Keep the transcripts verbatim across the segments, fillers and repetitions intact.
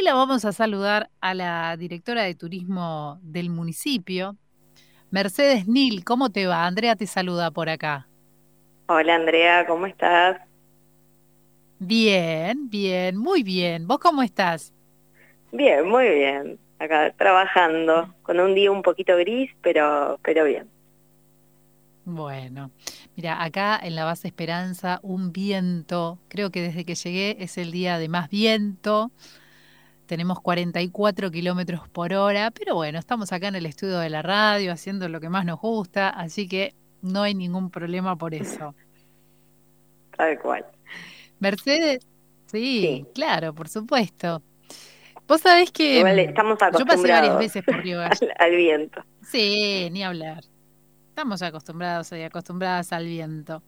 la vamos a saludar a la directora de turismo del municipio, Mercedes Nil. ¿Cómo te va? Andrea te saluda por acá. Hola Andrea, ¿cómo estás? Bien, bien, muy bien. ¿Vos cómo estás? Bien, muy bien. Acá trabajando, con un día un poquito gris, pero, pero bien. Bueno, mira, acá en la base Esperanza, un viento. Creo que desde que llegué es el día de más viento. Tenemos cuarenta y cuatro kilómetros por hora, pero bueno, estamos acá en el estudio de la radio haciendo lo que más nos gusta, así que no hay ningún problema por eso. Tal cual. Mercedes, Sí, sí, claro, por supuesto. Vos sabés que igual mm, estamos yo pasé varias acostumbrados veces por Río Gallegos. al, al viento. Sí, ni hablar. Estamos acostumbrados y acostumbradas al viento.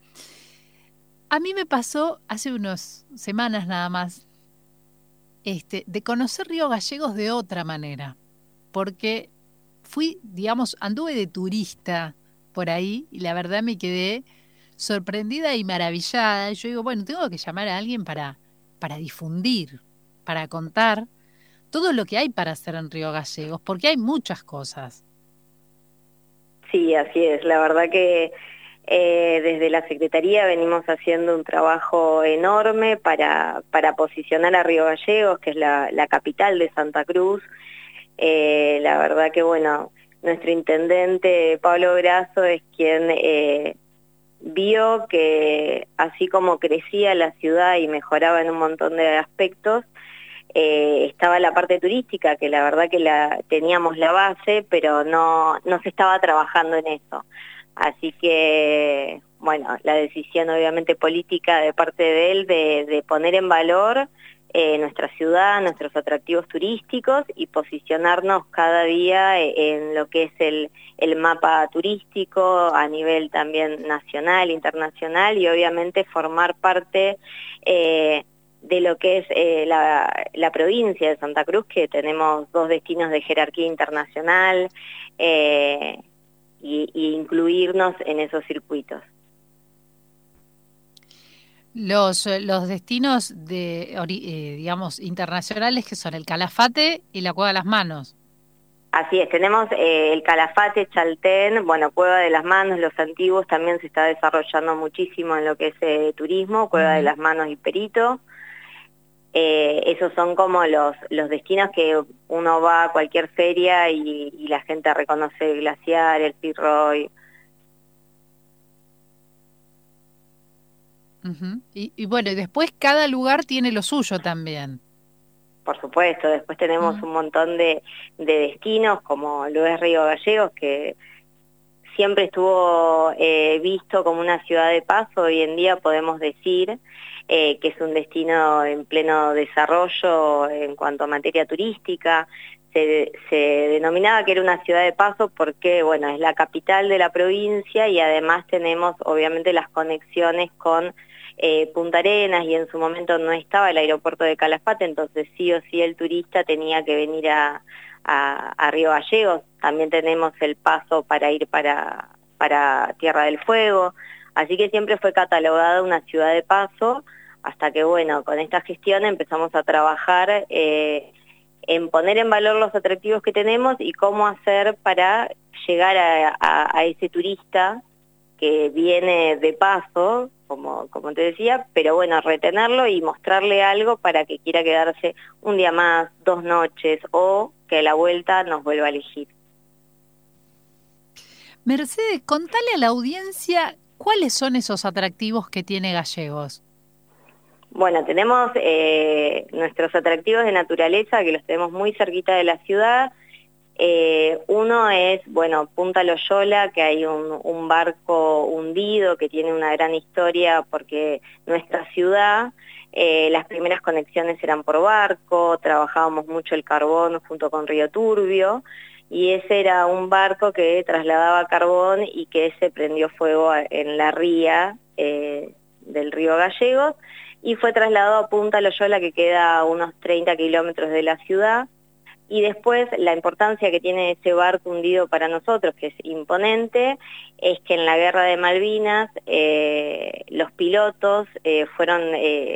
A mí me pasó hace unas semanas nada más, este, de conocer Río Gallegos de otra manera, porque fui, digamos, anduve de turista por ahí y la verdad me quedé sorprendida y maravillada. Y yo digo, bueno, tengo que llamar a alguien para, para difundir, para contar todo lo que hay para hacer en Río Gallegos, porque hay muchas cosas. Sí, así es. La verdad que eh, desde la Secretaría venimos haciendo un trabajo enorme para, para posicionar a Río Gallegos, que es la, la capital de Santa Cruz. Eh, la verdad que, bueno, nuestro intendente Pablo Grasso es quien eh, vio que así como crecía la ciudad y mejoraba en un montón de aspectos, eh, estaba la parte turística, que la verdad que la teníamos la base, pero no, no se estaba trabajando en eso. Así que, bueno, la decisión obviamente política de parte de él de, de poner en valor eh, nuestra ciudad, nuestros atractivos turísticos y posicionarnos cada día en lo que es el, el mapa turístico a nivel también nacional, internacional y obviamente formar parte eh, de lo que es eh, la, la provincia de Santa Cruz, que tenemos dos destinos de jerarquía internacional, eh, y, y incluirnos en esos circuitos. Los, eh, los destinos de, ori- eh, digamos, internacionales que son el Calafate y la Cueva de las Manos. Así es, tenemos eh, el Calafate, Chaltén, bueno, Cueva de las Manos, Los Antiguos también se está desarrollando muchísimo en lo que es eh, turismo, Cueva de Ujú. las Manos y Perito. Eh, esos son como los, los destinos que uno va a cualquier feria y, y la gente reconoce el glaciar, el Fitzroy. Ujú. Y, y bueno, y después cada lugar tiene lo suyo también. Por supuesto, después tenemos Mm. un montón de, de destinos como lo es Río Gallegos, que siempre estuvo eh, visto como una ciudad de paso. Hoy en día podemos decir eh, que es un destino en pleno desarrollo en cuanto a materia turística. Se, se denominaba que era una ciudad de paso porque, bueno, es la capital de la provincia y además tenemos obviamente las conexiones con eh, Punta Arenas y en su momento no estaba el aeropuerto de Calafate, entonces sí o sí el turista tenía que venir a a, a Río Gallegos. También tenemos el paso para ir para, para Tierra del Fuego, así que siempre fue catalogada una ciudad de paso, hasta que bueno, con esta gestión empezamos a trabajar eh, en poner en valor los atractivos que tenemos y cómo hacer para llegar a, a, a ese turista que viene de paso, como, como te decía, pero bueno, retenerlo y mostrarle algo para que quiera quedarse un día más, dos noches, o que a la vuelta nos vuelva a elegir. Mercedes, contale a la audiencia cuáles son esos atractivos que tiene Gallegos. Bueno, tenemos eh, nuestros atractivos de naturaleza, que los tenemos muy cerquita de la ciudad. Eh, uno es, bueno, Punta Loyola, que hay un, un barco hundido que tiene una gran historia porque nuestra ciudad, eh, las primeras conexiones eran por barco, trabajábamos mucho el carbón junto con Río Turbio, y ese era un barco que trasladaba carbón y que se prendió fuego en la ría eh, del río Gallegos, y fue trasladado a Punta Loyola, que queda a unos treinta kilómetros de la ciudad. Y después la importancia que tiene ese barco hundido para nosotros, que es imponente, es que en la guerra de Malvinas eh, los pilotos eh, fueron eh,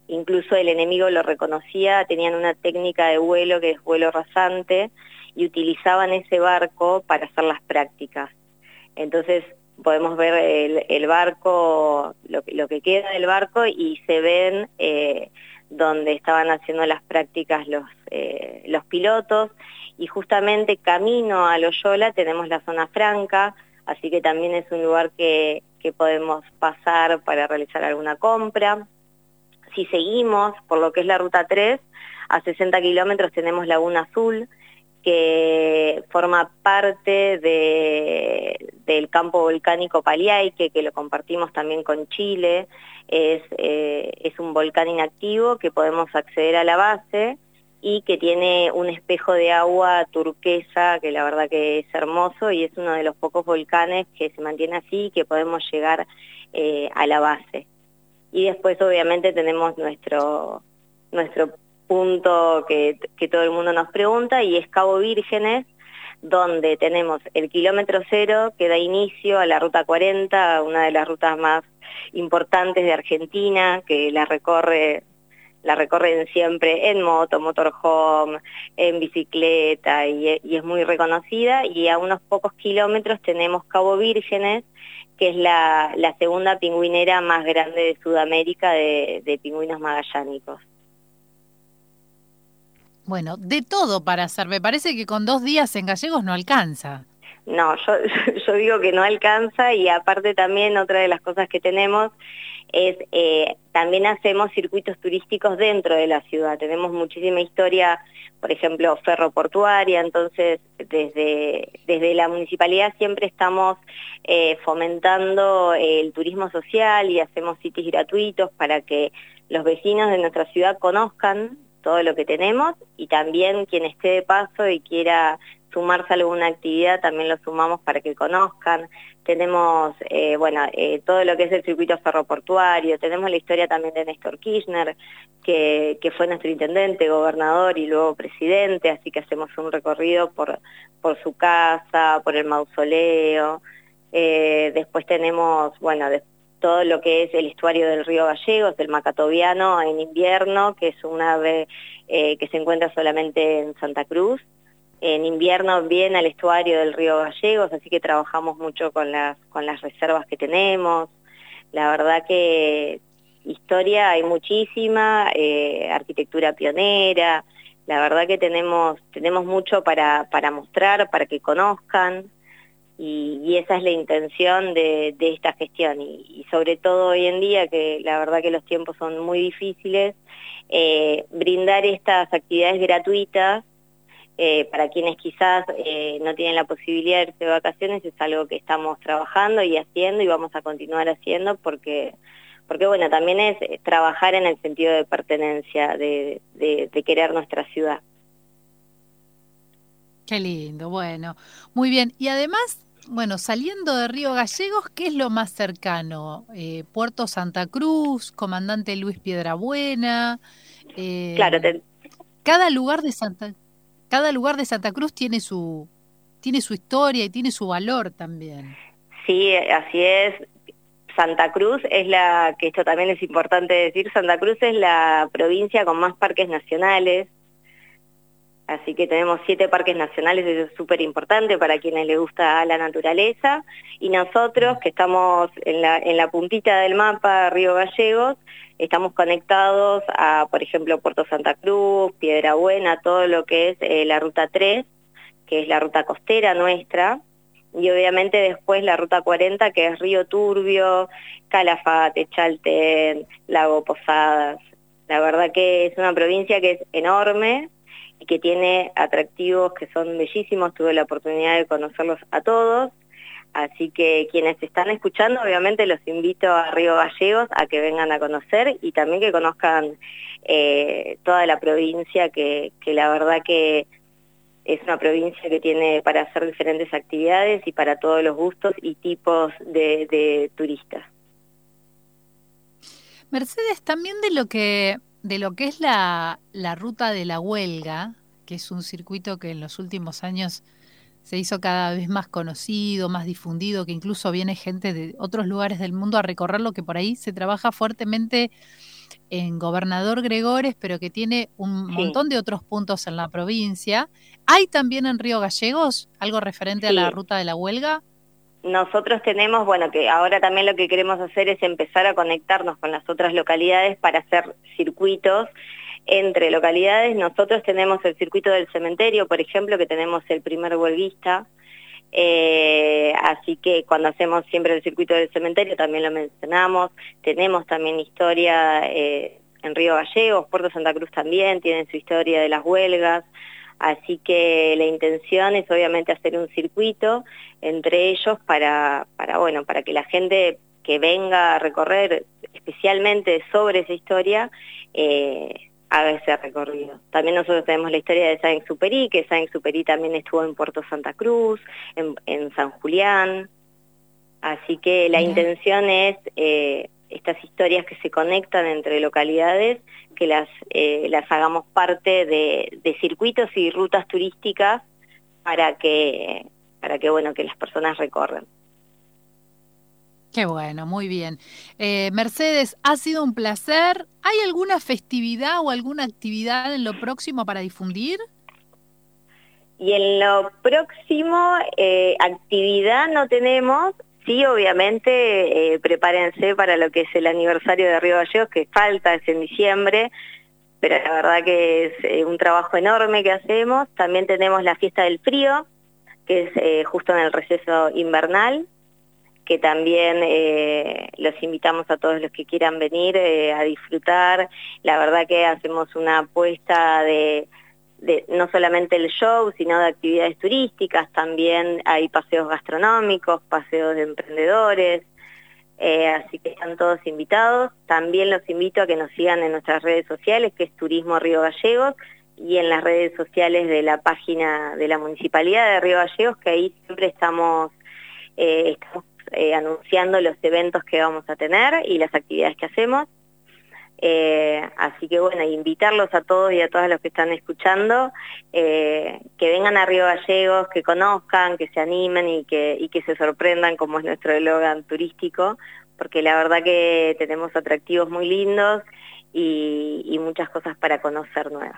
incluso el enemigo lo reconocía, tenían una técnica de vuelo que es vuelo rasante, y utilizaban ese barco para hacer las prácticas. Entonces podemos ver el, el barco, lo, lo que queda del barco, y se ven eh, donde estaban haciendo las prácticas los, eh, los pilotos, y justamente camino a Loyola tenemos la zona franca, así que también es un lugar que, que podemos pasar para realizar alguna compra. Si seguimos por lo que es la ruta tres, a sesenta kilómetros tenemos Laguna Azul, que forma parte de, del campo volcánico Paliaique, que lo compartimos también con Chile. Es, eh, es un volcán inactivo que podemos acceder a la base y que tiene un espejo de agua turquesa, que la verdad que es hermoso, y es uno de los pocos volcanes que se mantiene así y que podemos llegar eh, a la base. Y después obviamente tenemos nuestro, nuestro punto que, que todo el mundo nos pregunta, y es Cabo Vírgenes, donde tenemos el kilómetro cero que da inicio a la ruta cuarenta, una de las rutas más importantes de Argentina, que la recorre, la recorren siempre en moto, motorhome, en bicicleta, y, y es muy reconocida. Y a unos pocos kilómetros tenemos Cabo Vírgenes, que es la, la segunda pingüinera más grande de Sudamérica de, de pingüinos magallánicos. Bueno, de todo para hacer. Me parece que con dos días en Gallegos no alcanza. No, yo, yo digo que no alcanza, y aparte también otra de las cosas que tenemos es, eh, también hacemos circuitos turísticos dentro de la ciudad. Tenemos muchísima historia, por ejemplo, ferroportuaria, entonces desde, desde la municipalidad siempre estamos eh, fomentando el turismo social, y hacemos sitios gratuitos para que los vecinos de nuestra ciudad conozcan todo lo que tenemos, y también quien esté de paso y quiera sumarse a alguna actividad, también lo sumamos para que conozcan. Tenemos, eh, bueno, eh, todo lo que es el circuito ferroportuario, tenemos la historia también de Néstor Kirchner, que, que fue nuestro intendente, gobernador y luego presidente, así que hacemos un recorrido por, por su casa, por el mausoleo. Eh, después tenemos, bueno, después todo lo que es el estuario del río Gallegos, el macatoviano en invierno, que es un ave eh, que se encuentra solamente en Santa Cruz. En invierno viene al estuario del río Gallegos, así que trabajamos mucho con las, con las reservas que tenemos. La verdad que historia hay muchísima, eh, arquitectura pionera, la verdad que tenemos, tenemos mucho para, para mostrar, para que conozcan. Y, y esa es la intención de, de esta gestión, y, y sobre todo hoy en día, que la verdad que los tiempos son muy difíciles, eh, brindar estas actividades gratuitas eh, para quienes quizás eh, no tienen la posibilidad de irse de vacaciones. Es algo que estamos trabajando y haciendo, y vamos a continuar haciendo, porque, porque bueno, también es trabajar en el sentido de pertenencia, de, de, de querer nuestra ciudad. Qué lindo, bueno, muy bien. Y además, bueno, saliendo de Río Gallegos, ¿qué es lo más cercano? Eh, Puerto Santa Cruz, Comandante Luis Piedrabuena. Eh, Claro, te... cada lugar de Santa, cada lugar de Santa Cruz tiene su, tiene su historia y tiene su valor también. Sí, así es. Santa Cruz es la, que esto también es importante decir, Santa Cruz es la provincia con más parques nacionales. Así que tenemos siete parques nacionales, eso es súper importante para quienes les gusta la naturaleza. Y nosotros, que estamos en la, en la puntita del mapa, Río Gallegos, estamos conectados a, por ejemplo, Puerto Santa Cruz, Piedrabuena, todo lo que es eh, la Ruta tres, que es la ruta costera nuestra, y obviamente después la Ruta cuarenta, que es Río Turbio, Calafate, Chaltén, Lago Posadas. La verdad que es una provincia que es enorme, y que tiene atractivos que son bellísimos. Tuve la oportunidad de conocerlos a todos, así que quienes están escuchando, obviamente los invito a Río Gallegos a que vengan a conocer, y también que conozcan eh, toda la provincia, que, que la verdad que es una provincia que tiene para hacer diferentes actividades y para todos los gustos y tipos de, de turistas. Mercedes, también de lo que de lo que es la, la ruta de la huelga, que es un circuito que en los últimos años se hizo cada vez más conocido, más difundido, que incluso viene gente de otros lugares del mundo a recorrerlo, que por ahí se trabaja fuertemente en Gobernador Gregores, pero que tiene un Sí, montón de otros puntos en la provincia. ¿Hay también en Río Gallegos algo referente a la sí. ruta de la huelga? Nosotros tenemos, bueno, que ahora también lo que queremos hacer es empezar a conectarnos con las otras localidades para hacer circuitos entre localidades. Nosotros tenemos el circuito del cementerio, por ejemplo, que tenemos el primer huelguista, eh, así que cuando hacemos siempre el circuito del cementerio también lo mencionamos. Tenemos también historia eh, en Río Gallegos, Puerto Santa Cruz también tienen su historia de las huelgas, así que la intención es obviamente hacer un circuito entre ellos para, para, bueno, para que la gente que venga a recorrer especialmente sobre esa historia eh, haga ese recorrido. También nosotros tenemos la historia de Saint-Exupéry, que Saint-Exupéry también estuvo en Puerto Santa Cruz, en, en San Julián, así que la Mirá. intención es eh, estas historias que se conectan entre localidades, que las, eh, las hagamos parte de, de circuitos y rutas turísticas para que, para que, bueno, que las personas recorran. Qué bueno, muy bien. Eh, Mercedes, ha sido un placer. ¿Hay alguna festividad o alguna actividad en lo próximo para difundir? Y en lo próximo, eh, actividad no tenemos. Sí, obviamente, eh, prepárense para lo que es el aniversario de Río Gallegos, que falta, es en diciembre, pero la verdad que es eh, un trabajo enorme que hacemos. También tenemos la fiesta del frío, que es eh, justo en el receso invernal, que también eh, los invitamos a todos los que quieran venir eh, a disfrutar. La verdad que hacemos una apuesta de, de no solamente el show, sino de actividades turísticas, también hay paseos gastronómicos, paseos de emprendedores, eh, así que están todos invitados. También los invito a que nos sigan en nuestras redes sociales, que es Turismo Río Gallegos, y en las redes sociales de la página de la Municipalidad de Río Gallegos, que ahí siempre estamos, eh, estamos Eh, anunciando los eventos que vamos a tener y las actividades que hacemos. Eh, así que bueno, invitarlos a todos y a todas los que están escuchando, eh, que vengan a Río Gallegos, que conozcan, que se animen y que, y que se sorprendan, como es nuestro eslogan turístico, porque la verdad que tenemos atractivos muy lindos y, y muchas cosas para conocer nuevas.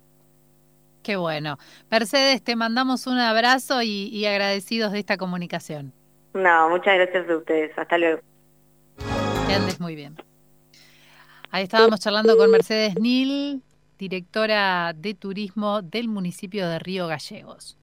Qué bueno. Mercedes, te mandamos un abrazo y, y agradecidos de esta comunicación. No, muchas gracias a ustedes. Hasta luego. Que andes muy bien. Ahí estábamos charlando con Mercedes Nil, directora de turismo del municipio de Río Gallegos.